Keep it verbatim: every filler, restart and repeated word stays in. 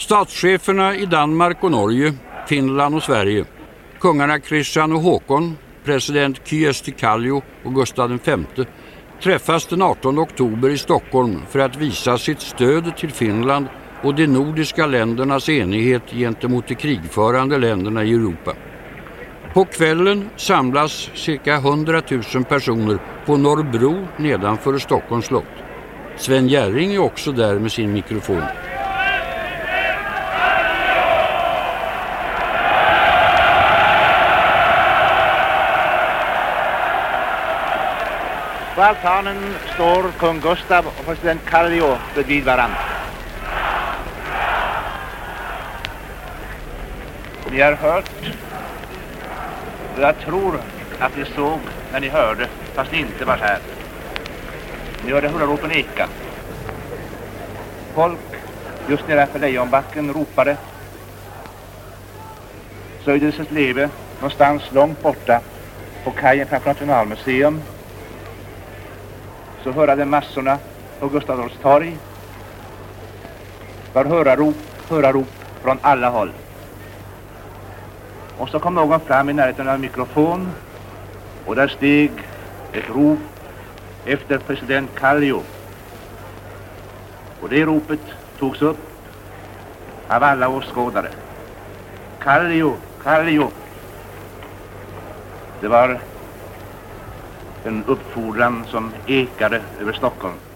Statscheferna i Danmark och Norge, Finland och Sverige, kungarna Christian och Håkon, president Kyösti Kallio och Gustav den femte, träffas den artonde oktober i Stockholm för att visa sitt stöd till Finland och de nordiska ländernas enighet gentemot de krigförande länderna i Europa. På kvällen samlas cirka hundratusen personer på Norrbro nedanför Stockholms slott. Sven Jerring är också där med sin mikrofon. På altanen står kung Gustav och president Kallio bredvid varandra. Ni har hört, och jag tror att ni såg när ni hörde, fast ni inte var här. Ni hörde hurraropen eka. Folk just nedanför Lejonbacken ropade. Söjdes ett leve någonstans långt borta på kajen framför Nationalmuseum. Så hörde massorna på Gustav Adolfs torg. Var hurrarop, hurrarop från alla håll. Och så kom någon fram i närheten av en mikrofon och där steg ett rop efter president Kallio. Och det ropet togs upp av alla åskådare. Kallio, Kallio. Det var en uppfordran som ekade över Stockholm.